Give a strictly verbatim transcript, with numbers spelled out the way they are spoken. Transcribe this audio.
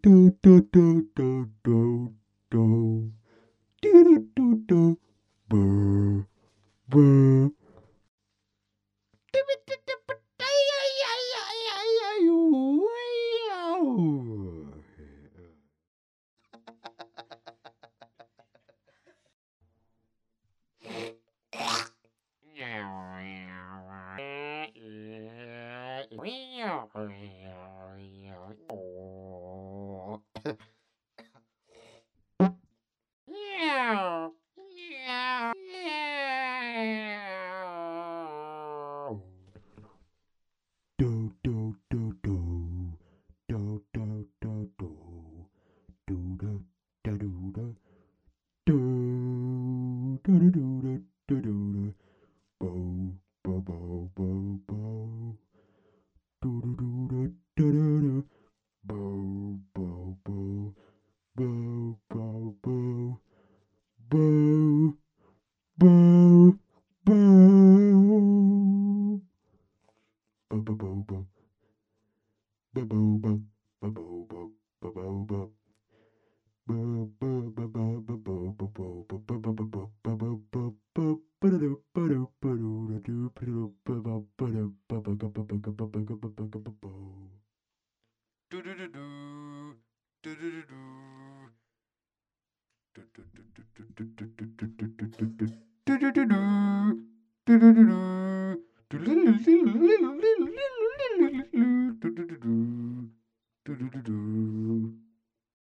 do do do do do do do do do do do. Do do do do do do do do do do do do do do do do do do bo bo bo bo bo do do do do do do bo bo bo bo bo bo bo bo bo bo bo bo